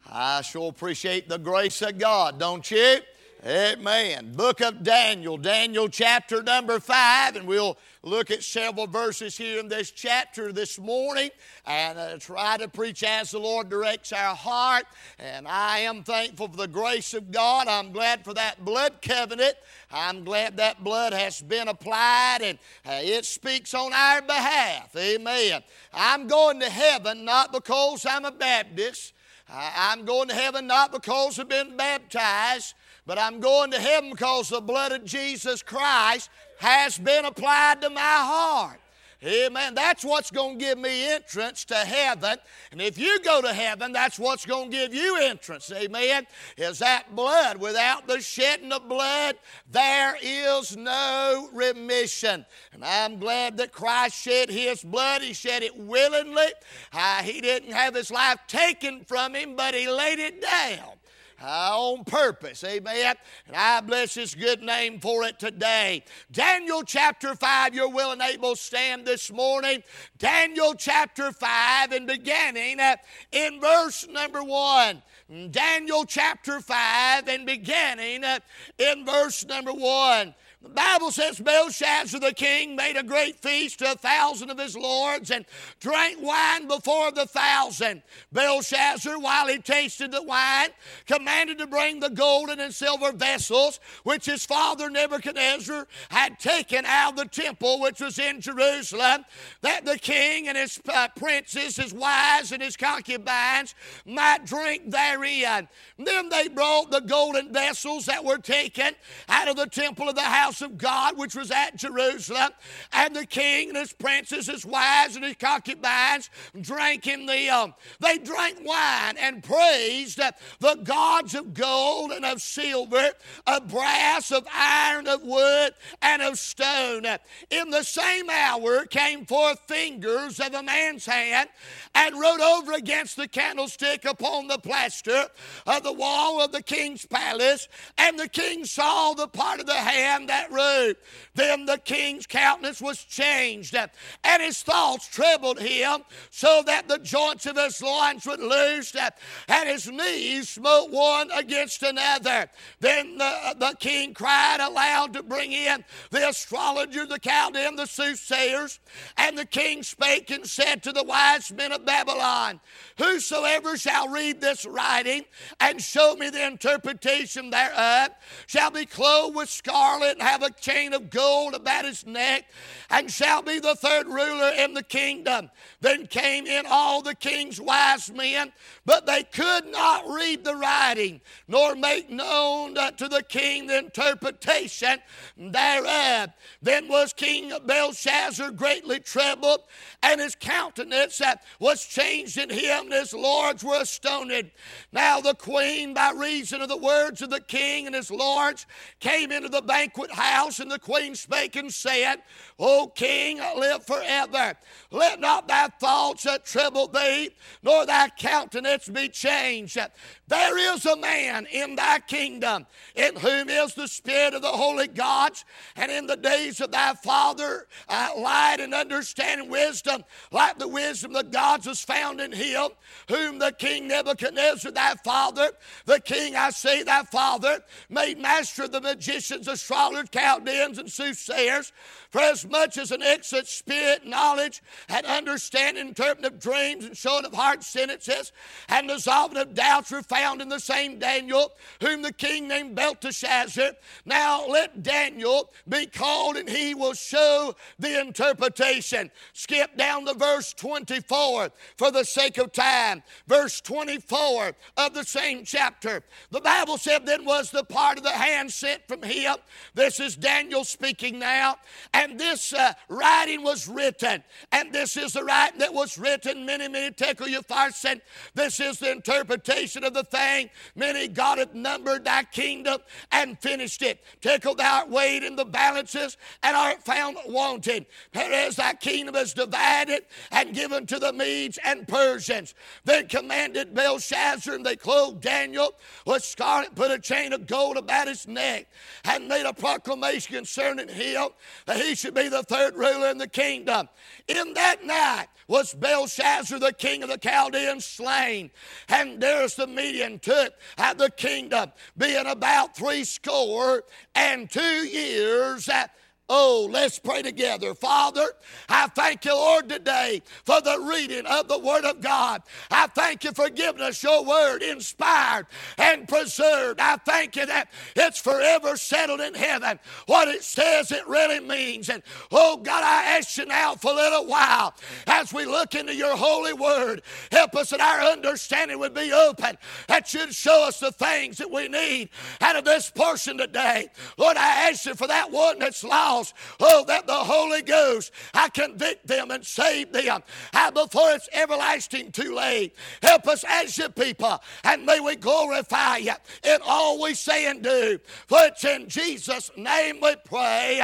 I sure appreciate the grace of God, don't you? Amen. Book of Daniel, Daniel chapter number 5, and we'll look at several verses here in this chapter this morning and try to preach as the Lord directs our heart. And I am thankful for the grace of God. I'm glad for that blood covenant. I'm glad that blood has been applied and it speaks on our behalf. Amen. I'm going to heaven not because I'm a Baptist. I'm going to heaven not because I've been baptized, but I'm going to heaven because the blood of Jesus Christ has been applied to my heart. Amen. That's what's going to give me entrance to heaven. And if you go to heaven, that's what's going to give you entrance. Amen. Is that blood. Without the shedding of blood, there is no remission. And I'm glad that Christ shed His blood. He shed it willingly. He didn't have His life taken from Him, but He laid it down. On purpose, amen. And I bless His good name for it today. Daniel chapter 5, you're well and able to stand this morning. Daniel chapter 5 and beginning in verse number 1. Daniel chapter 5 and beginning in verse number 1. The Bible says Belshazzar the king made a great feast to 1,000 of his lords and drank wine before the 1,000. Belshazzar, while he tasted the wine, commanded to bring the golden and silver vessels which his father Nebuchadnezzar had taken out of the temple which was in Jerusalem, that the king and his princes, his wives and his concubines might drink therein. Then they brought the golden vessels that were taken out of the temple of the house of God which was at Jerusalem, and the king and his princes, his wives and his concubines drank in them. They drank wine and praised the gods of gold and of silver, of brass, of iron, of wood, and of stone. In the same hour came forth fingers of a man's hand and wrote over against the candlestick upon the plaster of the wall of the king's palace, and the king saw the part of the hand that wrote. Then the king's countenance was changed, and his thoughts troubled him, so that the joints of his loins were loosed, and his knees smote one against another. Then the king cried aloud to bring in the astrologers, the Chaldeans, the soothsayers. And the king spake and said to the wise men of Babylon, whosoever shall read this writing and show me the interpretation thereof shall be clothed with scarlet and have a chain of gold about his neck, and shall be the third ruler in the kingdom. Then came in all the king's wise men, but they could not read the writing, nor make known to the king the interpretation thereof. Then was King Belshazzar greatly troubled, and his countenance was changed in him, and his lords were astonished. Now the queen, by reason of the words of the king and his lords, came into the banquet house, and the queen spake and said, O king, live forever. Let not thy thoughts trouble thee, nor thy countenance be changed. There is a man in thy kingdom, in whom is the spirit of the holy gods, and in the days of thy father light and understanding wisdom, like the wisdom of the gods was found in him, whom the king Nebuchadnezzar thy father, the king, I say thy father, made master of the magicians, astrologers, Chaldeans, and soothsayers. For as much as an excellent spirit, knowledge, and understanding, interpreting of dreams, and showing of hard sentences, and dissolving of doubts were found in the same Daniel, whom the king named Belteshazzar. Now let Daniel be called, and he will show the interpretation. Skip down to verse 24 for the sake of time. Verse 24 of the same chapter. The Bible said, then was the part of the hand sent from him. This is Daniel speaking now. And this writing was written. And this is the writing that was written. Many tekel upharsin. This is the interpretation of the thing. Many God hath numbered thy kingdom and finished it. Tekel thou art weighed in the balances and art found wanting. Whereas thy kingdom is divided and given to the Medes and Persians. Then commanded Belshazzar, and they clothed Daniel with scarlet, put a chain of gold about his neck, and made a proclamation proclamation concerning him, that he should be the third ruler in the kingdom. In that night was Belshazzar, the king of the Chaldeans, slain, and Darius the Median took the kingdom, being about 62 years. Oh, let's pray together. Father, I thank you, Lord, today for the reading of the Word of God. I thank you for giving us your Word inspired and preserved. I thank you that it's forever settled in heaven. What it says, it really means. And, oh, God, I ask you now for a little while as we look into your holy Word, help us that our understanding would be open, that you'd show us the things that we need out of this portion today. Lord, I ask you for that one that's lost. Oh, that the Holy Ghost, I convict them and save them before it's everlasting too late. Help us as your people, and may we glorify you in all we say and do. For it's in Jesus' name we pray.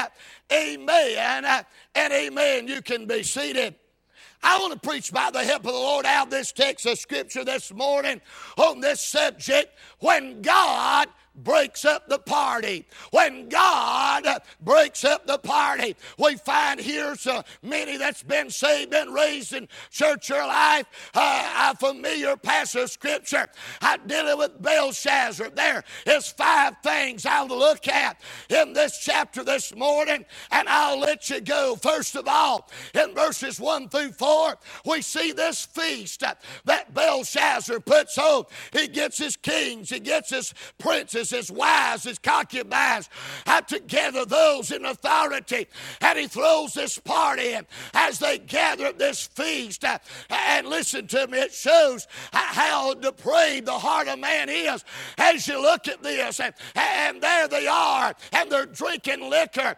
Amen and amen. You can be seated. I want to preach by the help of the Lord out of this text of Scripture this morning on this subject, when God breaks up the party. When God breaks up the party. We find here so many that's been saved, been raised in church or life, a familiar passage of Scripture dealing with Belshazzar. There is 5 things I'll look at in this chapter this morning, and I'll let you go. First of all, in verses 1 through 4, we see this feast that Belshazzar puts on. He gets his kings, he gets his princes, his wives, his concubines, together, those in authority, and he throws this party in as they gather at this feast. And listen to me, it shows how depraved the heart of man is as you look at this. And there they are, and they're drinking liquor.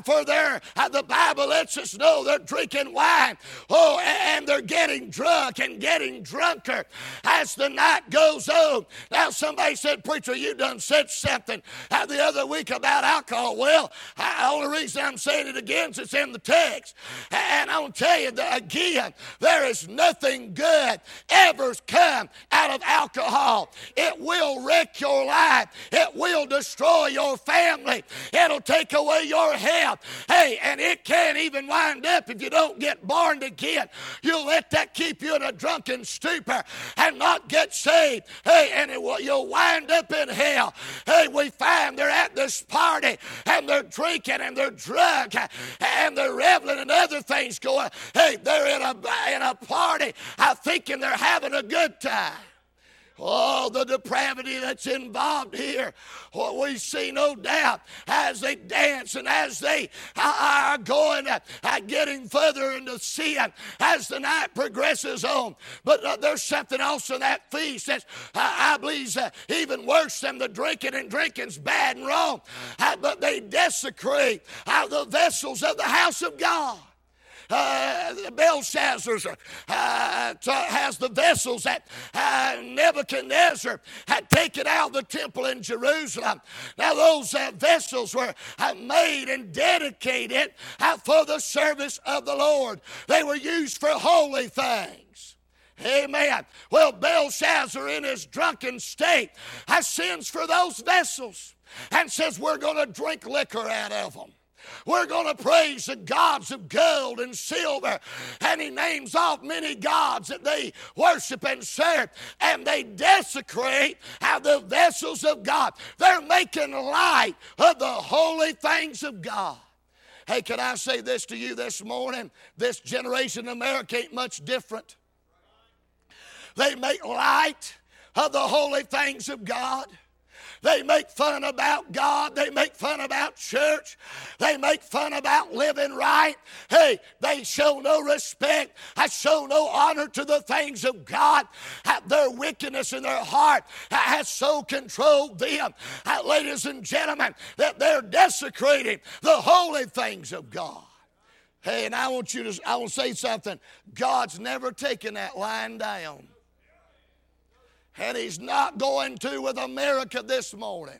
The Bible lets us know they're drinking wine. Oh, and they're getting drunk and getting drunker as the night goes on. Now, somebody said, "Preacher, you done said something the other week about alcohol." Well, the only reason I'm saying it again is it's in the text. And I want to tell you that again, there is nothing good ever come out of alcohol. It will wreck your life. It will destroy your family. It'll take away your health. Hey, and it can't even wind up if you don't get born again. You'll let that keep you in a drunken stupor and not get saved. Hey, and you'll wind up in hell. Hey, we find they're at this party and they're drinking and they're drunk and they're reveling and other things going. Hey, they're in a party thinking they're having a good time. Oh, the depravity that's involved here. What we see, no doubt, as they dance and as they are going, getting further into sin as the night progresses on. But there's something else in that feast that I believe even worse than the drinking, and drinking's bad and wrong. But they desecrate the vessels of the house of God. Belshazzar has the vessels that Nebuchadnezzar had taken out of the temple in Jerusalem. Now those vessels were made and dedicated for the service of the Lord. They were used for holy things. Amen. Well, Belshazzar in his drunken state sends for those vessels and says, "We're going to drink liquor out of them. We're going to praise the gods of gold and silver." And he names off many gods that they worship and serve. And they desecrate the vessels of God. They're making light of the holy things of God. Hey, can I say this to you this morning? This generation in America ain't much different. They make light of the holy things of God. They make fun about God. They make fun about church. They make fun about living right. Hey, they show no respect. I show no honor to the things of God. Their wickedness in their heart has so controlled them, ladies and gentlemen, that they're desecrating the holy things of God. Hey, and I want to say something. God's never taken that line down. And he's not going to with America this morning.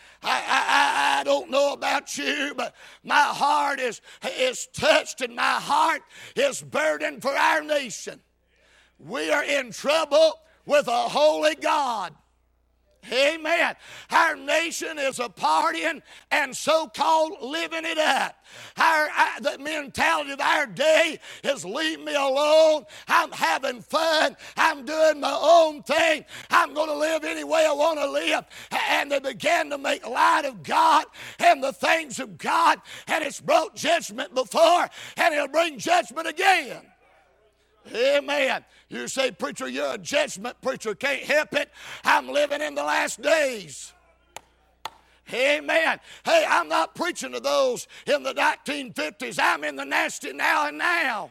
I don't know about you, but my heart is touched and my heart is burdened for our nation. We are in trouble with a holy God. Amen. Our nation is a partying and so-called living it up. The mentality of our day is leave me alone. I'm having fun. I'm doing my own thing. I'm going to live any way I want to live. And they began to make light of God and the things of God. And it's brought judgment before, and it'll bring judgment again. Amen. You say, preacher, you're a judgment preacher. Can't help it. I'm living in the last days. Amen. Hey, I'm not preaching to those in the 1950s. I'm in the nasty now and now.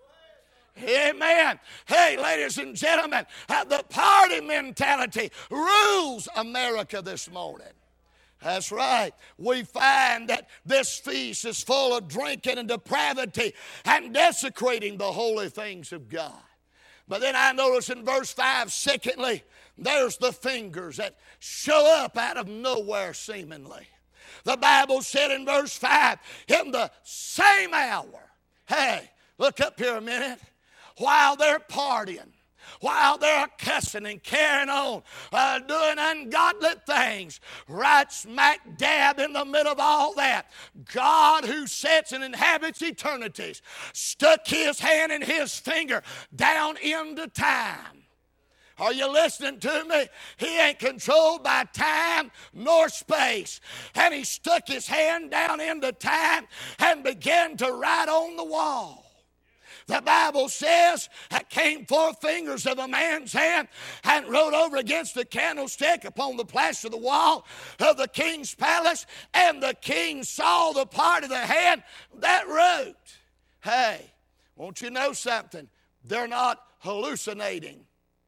Amen. Hey, ladies and gentlemen, the party mentality rules America this morning. That's right. We find that this feast is full of drinking and depravity and desecrating the holy things of God. But then I notice in verse 5, secondly, there's the fingers that show up out of nowhere seemingly. The Bible said in verse 5, in the same hour, hey, look up here a minute, while they're partying, while they're cussing and carrying on, doing ungodly things, right smack dab in the middle of all that, God who sits and inhabits eternities stuck his hand and his finger down into time. Are you listening to me? He ain't controlled by time nor space. And he stuck his hand down into time and began to write on the wall. The Bible says that came 4 fingers of a man's hand and wrote over against the candlestick upon the plaster of the wall of the king's palace, and the king saw the part of the hand that wrote. Hey, won't you know something? They're not hallucinating.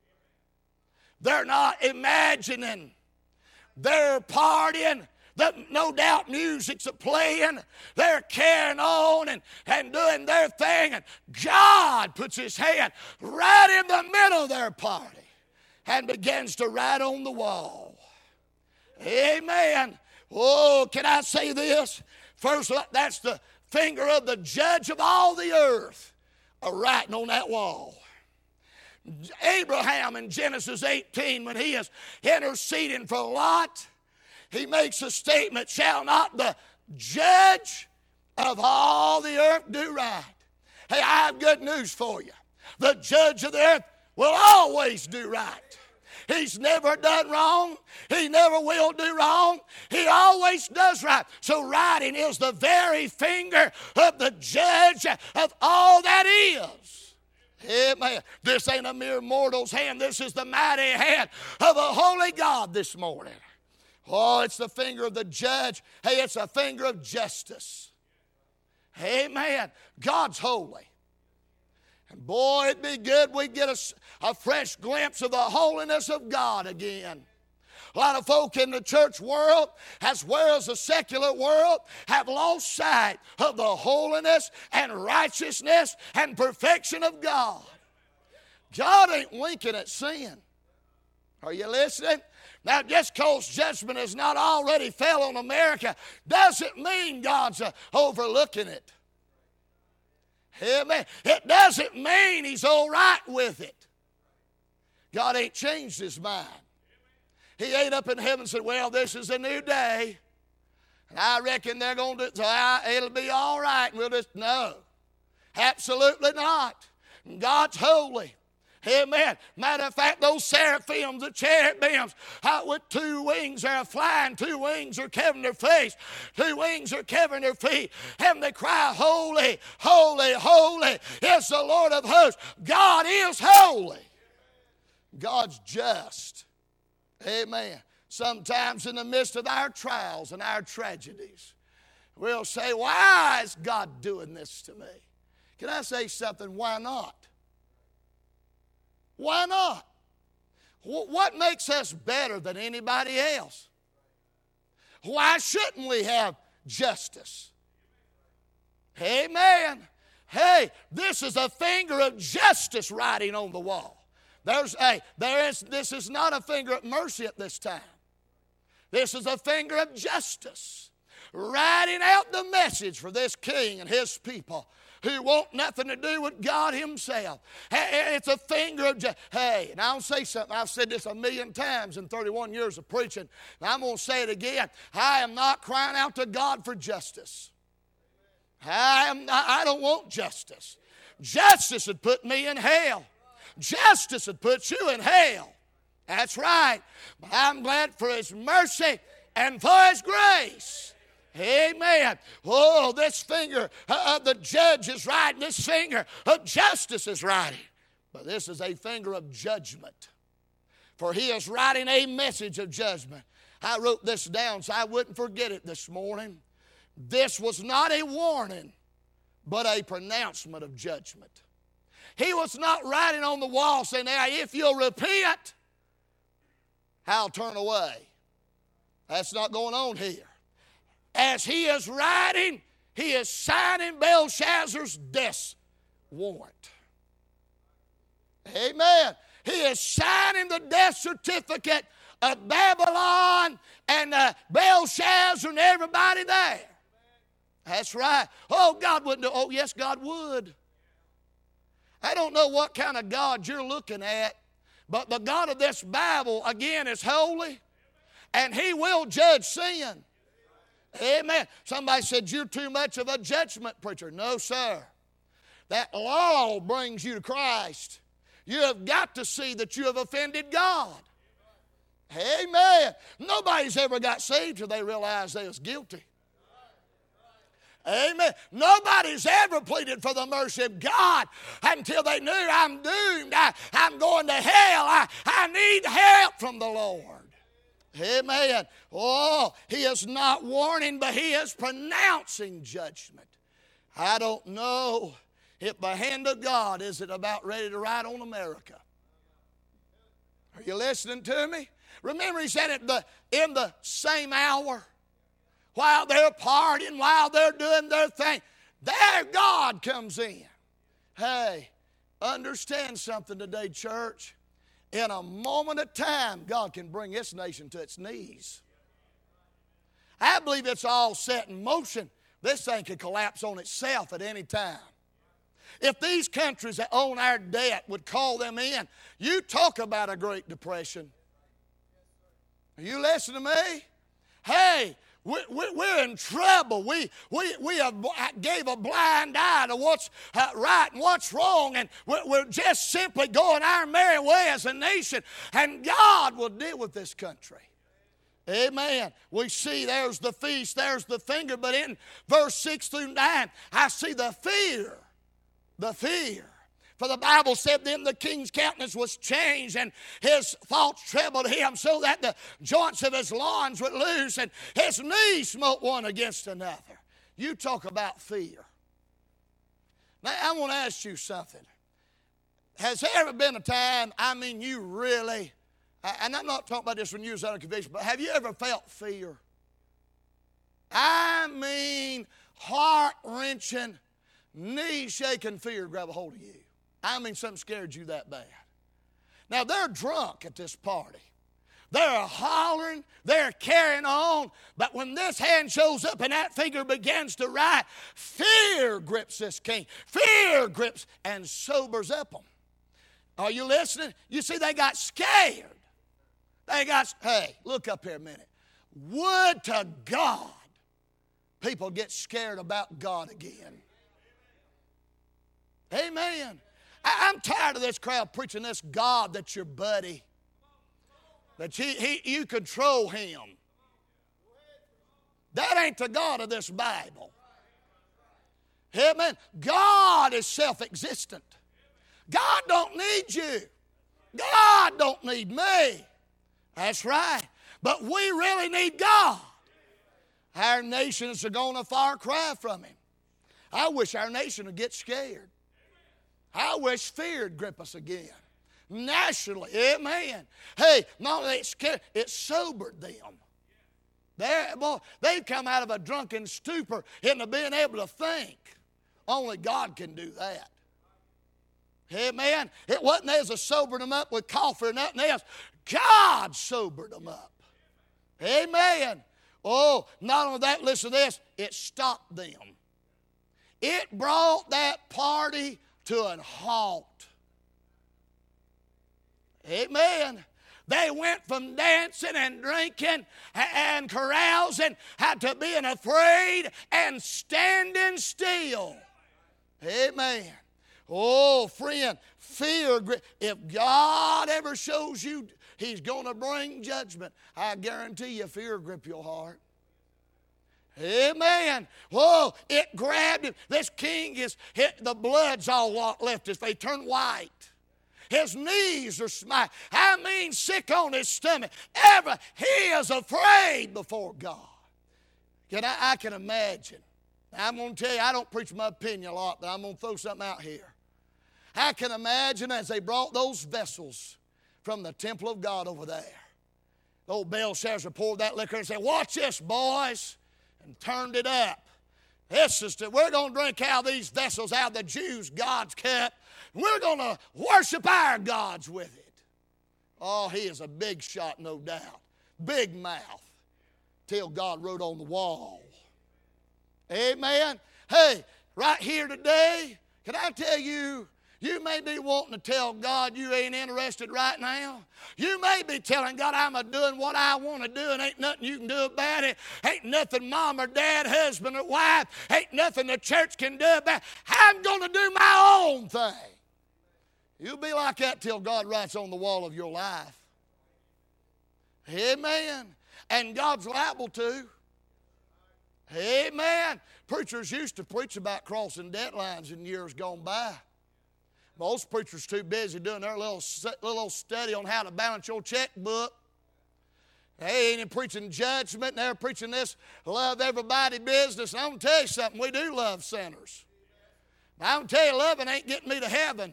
They're not imagining. They're partying. No doubt music's playing. They're carrying on and doing their thing. And God puts his hand right in the middle of their party and begins to write on the wall. Amen. Oh, can I say this? First, that's the finger of the judge of all the earth writing on that wall. Abraham in Genesis 18, when he is interceding for Lot, he makes a statement, shall not the judge of all the earth do right? Hey, I have good news for you. The judge of the earth will always do right. He's never done wrong. He never will do wrong. He always does right. So writing is the very finger of the judge of all that is. Amen. This ain't a mere mortal's hand. This is the mighty hand of a holy God this morning. Oh, it's the finger of the judge. Hey, it's a finger of justice. Amen. God's holy. And boy, it'd be good we'd get a fresh glimpse of the holiness of God again. A lot of folk in the church world, as well as the secular world, have lost sight of the holiness and righteousness and perfection of God. God ain't winking at sin. Are you listening? Now, just because judgment has not already fell on America doesn't mean God's overlooking it. Amen. It doesn't mean he's all right with it. God ain't changed his mind. He ain't up in heaven and said, well, this is a new day, and I reckon they're going to do it, so it'll be all right. And we'll just, no. Absolutely not. God's holy. Amen. Matter of fact, those seraphims, the cherubims, with 2 wings are flying, 2 wings are covering their face, 2 wings are covering their feet, and they cry, holy, holy, holy is the Lord of hosts. God is holy. God's just. Amen. Sometimes in the midst of our trials and our tragedies, we'll say, why is God doing this to me? Can I say something? Why not? Why not? What makes us better than anybody else? Why shouldn't we have justice? Amen. Hey, this is a finger of justice writing on the wall. This is not a finger of mercy at this time. This is a finger of justice, writing out the message for this king and his people who want nothing to do with God himself. It's a finger of justice. Hey, and I'll say something. I've said this 1,000,000 times in 31 years of preaching, and I'm going to say it again. I am not crying out to God for justice. I don't want justice. Justice would put me in hell. Justice would put you in hell. That's right. But I'm glad for his mercy and for his grace. Amen. Oh, this finger of the judge is right. This finger of justice is writing. But this is a finger of judgment. For he is writing a message of judgment. I wrote this down so I wouldn't forget it this morning. This was not a warning, but a pronouncement of judgment. He was not writing on the wall saying, now, if you'll repent, I'll turn away. That's not going on here. As he is writing, he is signing Belshazzar's death warrant. Amen. He is signing the death certificate of Babylon and Belshazzar and everybody there. That's right. Oh, God wouldn't do. Oh, yes, God would. I don't know what kind of God you're looking at, but the God of this Bible, again, is holy, and he will judge sin. Amen. Somebody said, you're too much of a judgment preacher. No, sir. That law brings you to Christ. You have got to see that you have offended God. Amen. Nobody's ever got saved till they realized they was guilty. Amen. Nobody's ever pleaded for the mercy of God until they knew I'm doomed. I'm going to hell. I need help from the Lord. Amen. Oh, he is not warning, but he is pronouncing judgment. I don't know if the hand of God is it about ready to ride on America. Are you listening to me? Remember, he said in the same hour, while they're partying, while they're doing their thing, there God comes in. Hey, understand something today, church. In a moment of time, God can bring this nation to its knees. I believe it's all set in motion. This thing could collapse on itself at any time. If these countries that own our debt would call them in, you talk about a Great Depression. Are you listening to me? Hey, we're in trouble. We gave a blind eye to what's right and what's wrong, and we're just simply going our merry way as a nation, and God will deal with this country. Amen. We see there's the feast, there's the finger, but in verse 6 through 9, I see the fear. The fear. For the Bible said then the king's countenance was changed and his thoughts troubled him so that the joints of his loins were loose and his knees smote one against another. You talk about fear. Now I want to ask you something. Has there ever been a time, you really, and I'm not talking about this when you was under conviction, but have you ever felt fear? Heart-wrenching, knee-shaking fear grab a hold of you. Something scared you that bad. Now, they're drunk at this party. They're hollering. They're carrying on. But when this hand shows up and that finger begins to write, fear grips this king. Fear grips and sobers up them. Are you listening? You see, they got scared. Hey, look up here a minute. Would to God people get scared about God again. Amen. I'm tired of this crowd preaching this God that's your buddy. That you control him. That ain't the God of this Bible. Amen. God is self-existent. God don't need you. God don't need me. That's right. But we really need God. Our nations are going a far cry from him. I wish our nation would get scared. I wish fear would grip us again. Nationally, amen. Hey, not only scared, it sobered them. They've come out of a drunken stupor into being able to think. Only God can do that. Amen. It wasn't as a sobered them up with coffee or nothing else. God sobered them up. Amen. Oh, not only that, listen to this. It stopped them. it brought that party to an halt. Amen. They went from dancing and drinking and carousing to being afraid and standing still. Amen. Oh, friend, fear. If God ever shows you He's going to bring judgment, I guarantee you fear grip your heart. Amen. Whoa, it grabbed him. This king the blood's all left his face. He turned white. His knees are smiting. Sick on his stomach. He is afraid before God. I can imagine. I'm going to tell you, I don't preach my opinion a lot, but I'm going to throw something out here. I can imagine as they brought those vessels from the temple of God over there. Old Belshazzar poured that liquor and said, "Watch this, boys," and turned it up. We're going to drink out of these vessels, out of the Jews' God's cup. We're going to worship our gods with it. Oh, he is a big shot, no doubt. Big mouth. Till God wrote on the wall. Amen. Hey, right here today, can I tell you, you may be wanting to tell God you ain't interested right now. You may be telling God, I'm doing what I want to do and ain't nothing you can do about it. Ain't nothing mom or dad, husband or wife, ain't nothing the church can do about it. I'm going to do my own thing. You'll be like that till God writes on the wall of your life. Amen. And God's liable to. Amen. Preachers used to preach about crossing deadlines in years gone by. Most preachers too busy doing their little study on how to balance your checkbook. They ain't preaching judgment, and they're preaching this love everybody business. And I'm going to tell you something, we do love sinners. Now, I'm going to tell you, loving ain't getting me to heaven.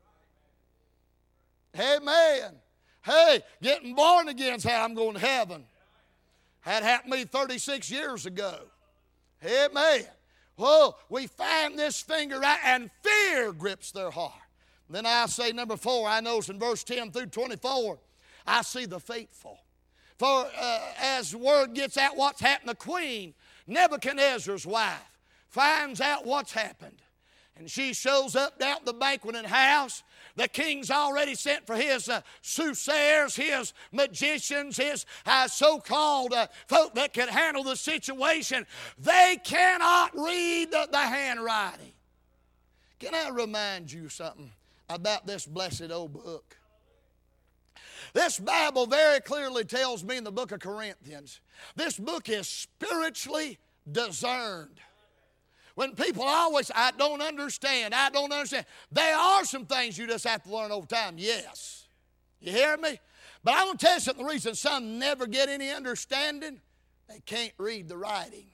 Amen. Hey, getting born again is how I'm going to heaven. That happened to me 36 years ago. Amen. Well, we find this finger right, and fear grips their heart. Then I say number 4, I notice in verse 10 through 24, I see the faithful. For as word gets out what's happened, the queen, Nebuchadnezzar's wife, finds out what's happened. And she shows up down at the banqueting house. The king's already sent for his soothsayers, his magicians, his so-called folk that can handle the situation. They cannot read the handwriting. Can I remind you something about this blessed old book? This Bible very clearly tells me in the book of Corinthians, this book is spiritually discerned. When people always, I don't understand. There are some things you just have to learn over time, yes. You hear me? But I'm going to tell you something, the reason some never get any understanding, they can't read the writing.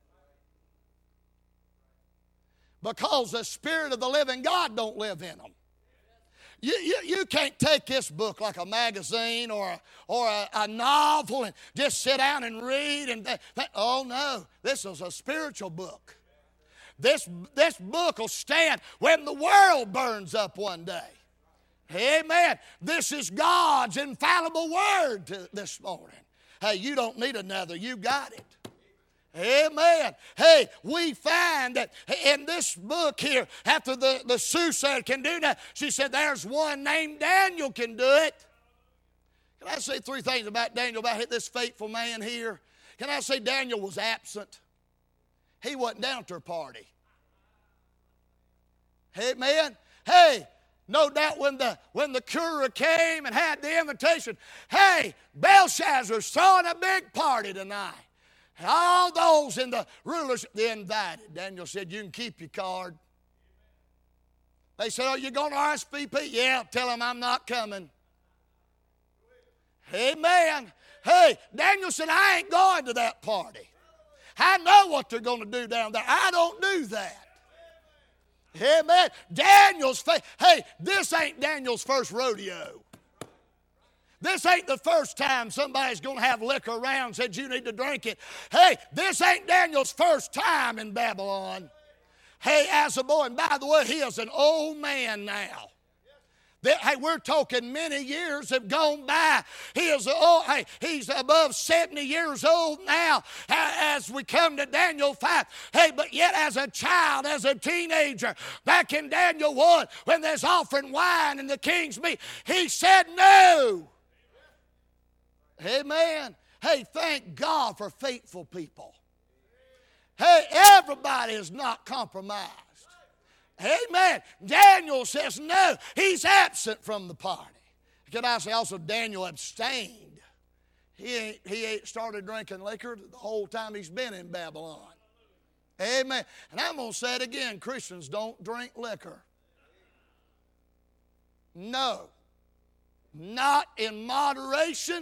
Because the Spirit of the living God don't live in them. You can't take this book like a magazine or a novel and just sit down and read and think, oh no, this is a spiritual book. This book will stand when the world burns up one day. Amen. This is God's infallible word this morning. Hey, you don't need another. You got it. Amen. Hey, we find that in this book here, after the soothsayer can do that, she said there's one named Daniel can do it. Can I say 3 things about Daniel, about this faithful man here? Can I say Daniel was absent? He wasn't down to her party. Amen. Hey, no doubt when the courier came and had the invitation, hey, Belshazzar's throwing a big party tonight. And all those in the rulers, they invited. Daniel said, you can keep your card. They said, are you going to RSVP? Yeah, tell them I'm not coming. Amen. Hey, Daniel said, I ain't going to that party. I know what they're going to do down there. I don't do that. Amen. Daniel's faith. Hey, this ain't Daniel's first rodeo. This ain't the first time somebody's going to have liquor around and said you need to drink it. Hey, this ain't Daniel's first time in Babylon. Hey, as a boy, and by the way, he is an old man now. Hey, we're talking many years have gone by. He's above 70 years old now as we come to Daniel 5. Hey, but yet as a child, as a teenager, back in Daniel 1, when there's offering wine and the king's meat, he said no. Amen. Hey, thank God for faithful people. Hey, everybody is not compromised. Amen. Daniel says no. He's absent from the party. Can I say also Daniel abstained. He ain't started drinking liquor the whole time he's been in Babylon. Amen. And I'm going to say it again. Christians don't drink liquor. No. Not in moderation.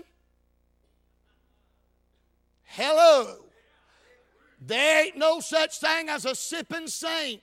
Hello. There ain't no such thing as a sipping saint.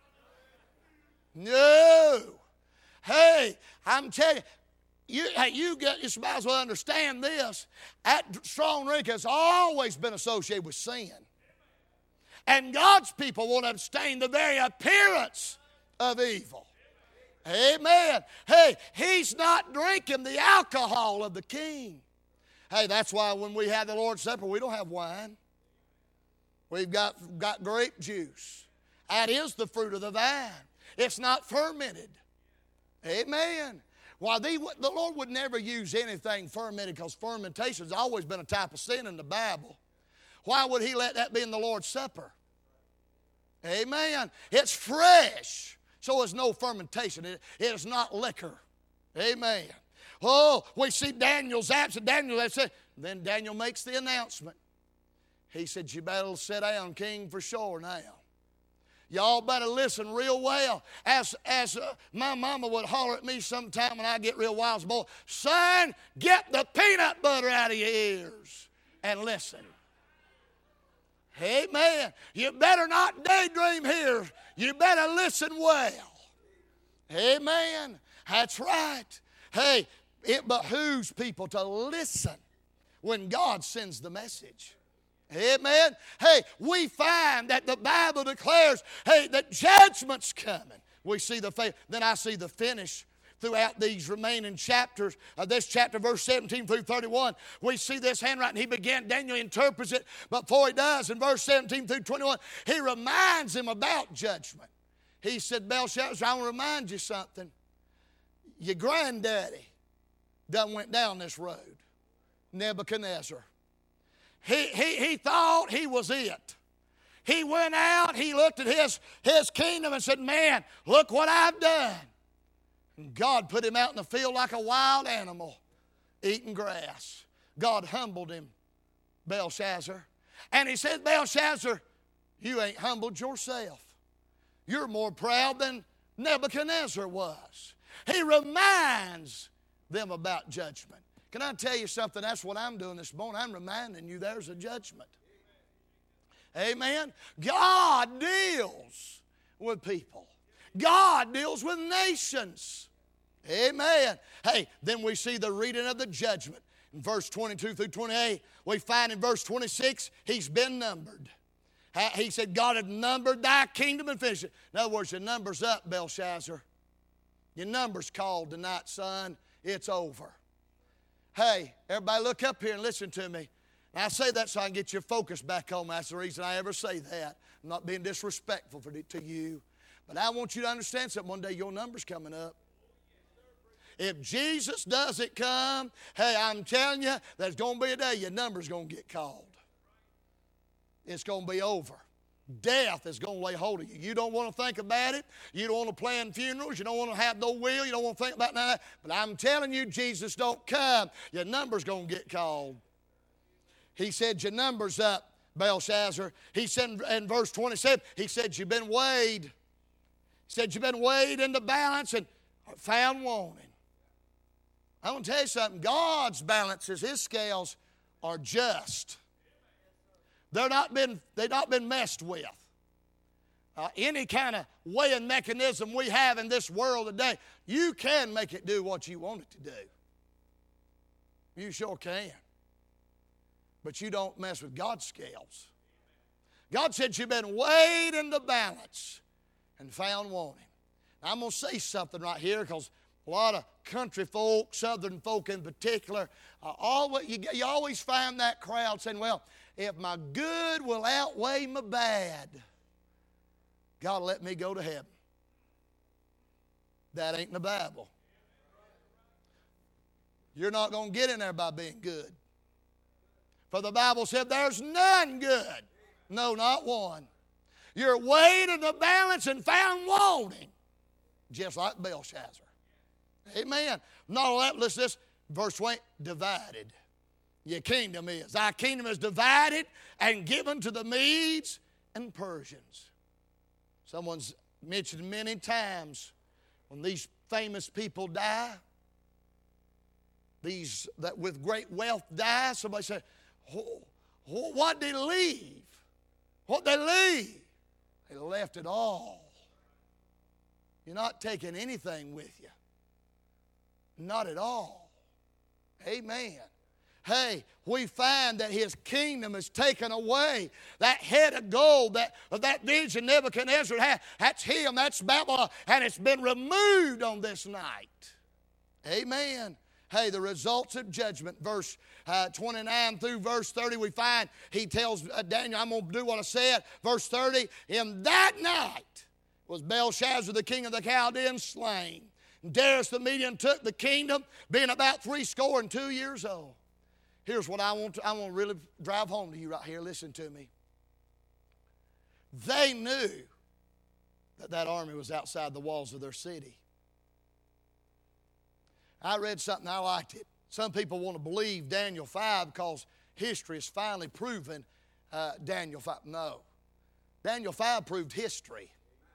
No. Hey, I'm telling you, you might as well understand this. That strong drink has always been associated with sin. And God's people want to abstain the very appearance of evil. Amen. Hey, he's not drinking the alcohol of the king. Hey, that's why when we have the Lord's Supper, we don't have wine. We've got grape juice. That is the fruit of the vine. It's not fermented. Amen. Why, the Lord would never use anything fermented because fermentation has always been a type of sin in the Bible. Why would he let that be in the Lord's Supper? Amen. It's fresh, so there's no fermentation. It is not liquor. Amen. Oh, we see Daniel's absent. Then Daniel makes the announcement. He said, you better sit down, king, for sure now. Y'all better listen real well. As my mama would holler at me sometime when I get real wild, boy, son, get the peanut butter out of your ears and listen. Amen. You better not daydream here. You better listen well. Amen. That's right. Hey, it behooves people to listen when God sends the message. Amen. Hey, we find that the Bible declares, hey, that judgment's coming. We see the faith. Then I see the finish throughout these remaining chapters. This chapter, verse 17 through 31, we see this handwriting. Daniel interprets it, but before he does, in verse 17 through 21, he reminds him about judgment. He said, Belshazzar, I want to remind you something. Your granddaddy done went down this road, Nebuchadnezzar. He thought he was it. He went out, he looked at his kingdom and said, man, look what I've done. And God put him out in the field like a wild animal, eating grass. God humbled him, Belshazzar. And he said, Belshazzar, you ain't humbled yourself. You're more proud than Nebuchadnezzar was. He reminds them about judgment. Can I tell you something? That's what I'm doing this morning. I'm reminding you there's a judgment. Amen. God deals with people. God deals with nations. Amen. Hey, then we see the reading of the judgment. In verse 22 through 28, we find in verse 26, he's been numbered. He said, God had numbered thy kingdom and finished it. In other words, your number's up, Belshazzar. Your number's called tonight, son. It's over. Hey, everybody look up here and listen to me. And I say that so I can get your focus back on me. That's the reason I ever say that. I'm not being disrespectful to you. But I want you to understand something. One day your number's coming up. If Jesus doesn't come, hey, I'm telling you, there's going to be a day your number's going to get called. It's going to be over. Death is going to lay hold of you. You don't want to think about it. You don't want to plan funerals. You don't want to have no will. You don't want to think about none of that. But I'm telling you, Jesus don't come, your number's going to get called. He said, your number's up, Belshazzar. He said in verse 27, he said, you've been weighed. He said, you've been weighed in the balance and found wanting. I want to tell you something. God's balances, his scales are just. They've not been messed with. Any kind of weighing mechanism we have in this world today, you can make it do what you want it to do. You sure can. But you don't mess with God's scales. God said you've been weighed in the balance and found wanting. Now, I'm going to say something right here because A lot of country folk, southern folk in particular, you always find that crowd saying, well, if my good will outweigh my bad, God let me go to heaven. That ain't in the Bible. You're not going to get in there by being good. For the Bible said there's none good. No, not one. You're weighed in the balance and found wanting, just like Belshazzar. Amen. Not only that, listen to this. Verse 20, divided. Your kingdom is. Thy kingdom is divided and given to the Medes and Persians. Someone's mentioned many times when these famous people die, these that with great wealth die, somebody said, what did they leave? What did they leave? They left it all. You're not taking anything with you. Not at all. Amen. Hey, we find that his kingdom is taken away. That head of gold, that vision Nebuchadnezzar had, that's him, that's Babylon, and it's been removed on this night. Amen. Hey, the results of judgment, verse 29 through verse 30, we find he tells Daniel, I'm going to do what I said. Verse 30, in that night was Belshazzar, the king of the Chaldeans, slain. Darius the Median took the kingdom, being about 62 years old. Here's what I want to really drive home to you right here. Listen to me. They knew that army was outside the walls of their city. I read something, I liked it. Some people want to believe Daniel 5 because history has finally proven Daniel 5. No. Daniel 5 proved history.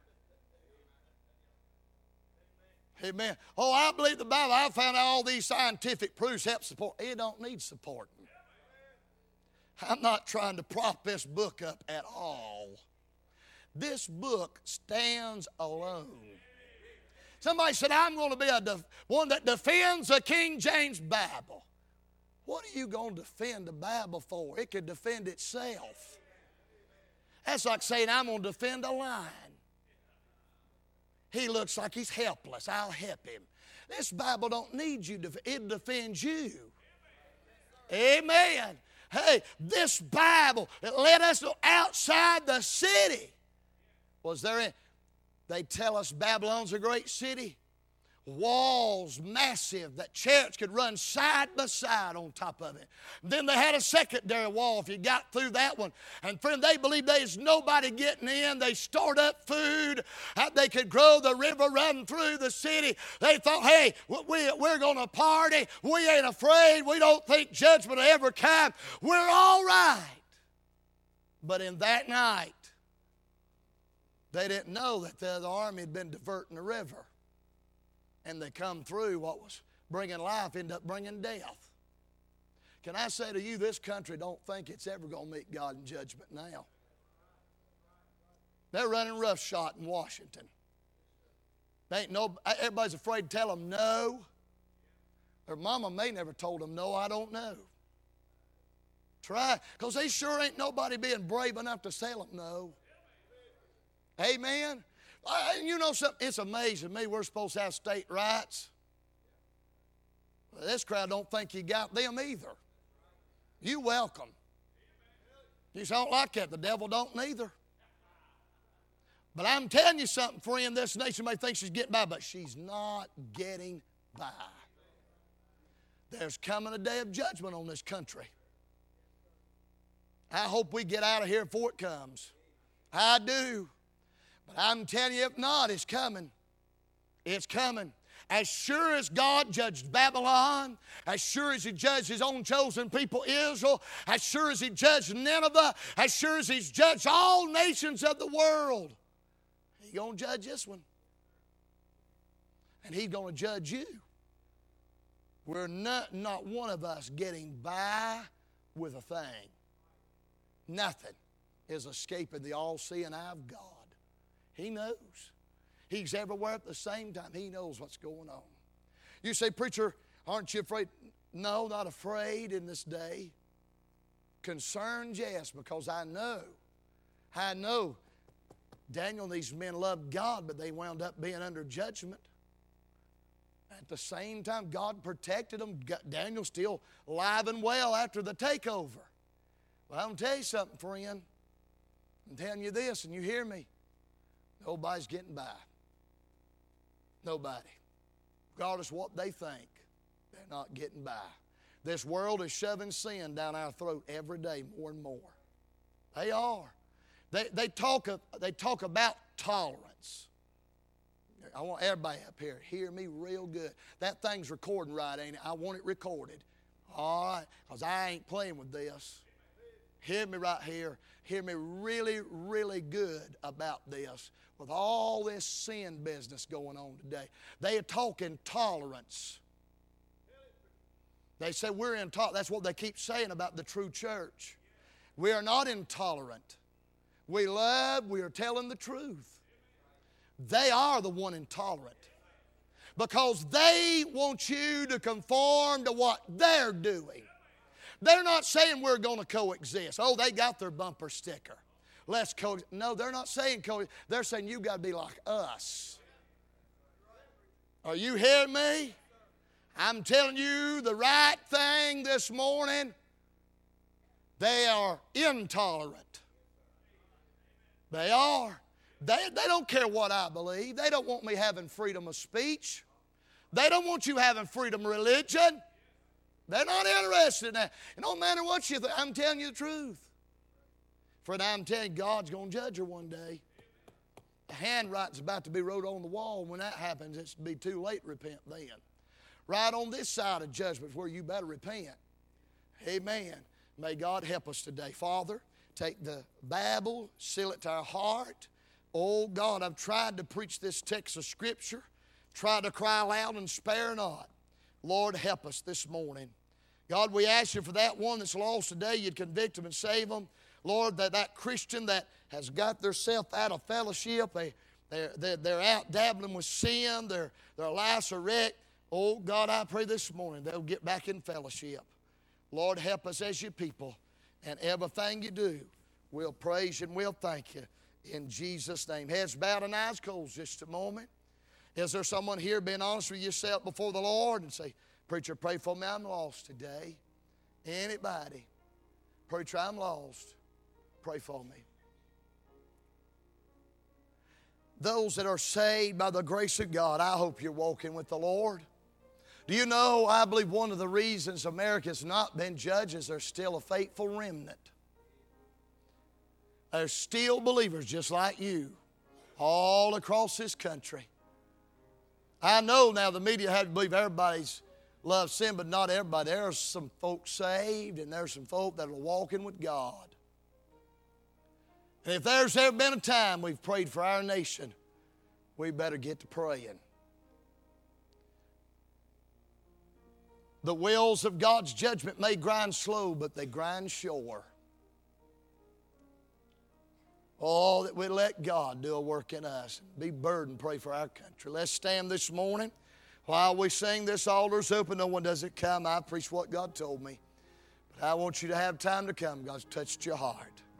Amen. Oh, I believe the Bible. I found out all these scientific proofs help support. It don't need supporting. I'm not trying to prop this book up at all. This book stands alone. Somebody said, I'm going to be one that defends the King James Bible. What are you going to defend the Bible for? It could defend itself. That's like saying, I'm going to defend a lion. He looks like he's helpless. I'll help him. This Bible don't need you. It defends you. Amen. Hey, this Bible, it led us outside the city. They tell us Babylon's a great city. Walls massive that chariots could run side by side on top of it. Then they had a secondary wall if you got through that one. And friend, they believed there's nobody getting in. They stored up food. They could grow the river running through the city. They thought, hey, we're going to party. We ain't afraid. We don't think judgment will ever come. We're all right. But in that night, they didn't know that the other army had been diverting the river. And they come through what was bringing life, end up bringing death. Can I say to you, this country don't think it's ever going to meet God in judgment now. They're running roughshod in Washington. Everybody's afraid to tell them no. Their mama may never told them no, I don't know. Try, because they sure ain't nobody being brave enough to tell them no. Amen. You know something? It's amazing to me. We're supposed to have state rights. Well, this crowd don't think you got them either. You welcome. You don't like that. The devil don't neither. But I'm telling you something, friend. This nation may think she's getting by, but she's not getting by. There's coming a day of judgment on this country. I hope we get out of here before it comes. I do. But I'm telling you, if not, it's coming. It's coming. As sure as God judged Babylon, as sure as he judged his own chosen people, Israel, as sure as he judged Nineveh, as sure as he's judged all nations of the world, he's going to judge this one. And he's going to judge you. We're not one of us getting by with a thing. Nothing is escaping the all-seeing eye of God. He knows. He's everywhere at the same time. He knows what's going on. You say, preacher, aren't you afraid? No, not afraid in this day. Concerned, yes, because I know Daniel and these men loved God, but they wound up being under judgment. At the same time, God protected them. Daniel's still alive and well after the takeover. Well, I'm going to tell you something, friend. I'm telling you this, and you hear me. Nobody's getting by. Nobody. Regardless of what they think, they're not getting by. This world is shoving sin down our throat every day more and more. They are. They talk about tolerance. I want everybody up here to hear me real good. That thing's recording right, ain't it? I want it recorded. All right? Because I ain't playing with this. Hear me right here. Hear me really, really good about this. With all this sin business going on today, they are talking tolerance. They say we're intolerant. That's what they keep saying about the true church. We are not intolerant. We love, we are telling the truth. They are the one intolerant. Because they want you to conform to what they're doing. They're not saying we're going to coexist. Oh, they got their bumper sticker. Let's coexist. No, they're not saying coexist. They're saying you got to be like us. Are you hearing me? I'm telling you the right thing this morning. They are intolerant. They are. They don't care what I believe. They don't want me having freedom of speech. They don't want you having freedom of religion. They're not interested in that. It don't matter what you think. I'm telling you the truth. Friend, I'm telling you, God's going to judge her one day. The handwriting's about to be wrote on the wall. When that happens, it's to be too late to repent then. Right on this side of judgment is where you better repent. Amen. May God help us today. Father, take the Bible, seal it to our heart. Oh, God, I've tried to preach this text of Scripture, tried to cry loud and spare not. Lord, help us this morning. God, we ask you for that one that's lost today, you'd convict them and save them. Lord, that Christian that has got themselves out of fellowship, they're out dabbling with sin, their lives are wrecked. Oh, God, I pray this morning they'll get back in fellowship. Lord, help us as your people, and everything you do, we'll praise you and we'll thank you. In Jesus' name. Heads bowed and eyes closed just a moment. Is there someone here being honest with yourself before the Lord and say, preacher, pray for me, I'm lost today? Anybody? Preacher, I'm lost. Pray for me. Those that are saved by the grace of God, I hope you're walking with the Lord. Do you know, I believe one of the reasons America's not been judged is there's still a faithful remnant. There's still believers just like you all across this country. I know now the media have to believe everybody's loves sin, but not everybody. There's some folks saved, and there's some folk that are walking with God. And if there's ever been a time we've prayed for our nation, we better get to praying. The wheels of God's judgment may grind slow, but they grind sure. Oh, that we let God do a work in us. Be burdened, pray for our country. Let's stand this morning. While we sing, this altar's open. No one doesn't come. I preach what God told me. But I want you to have time to come. God's touched your heart.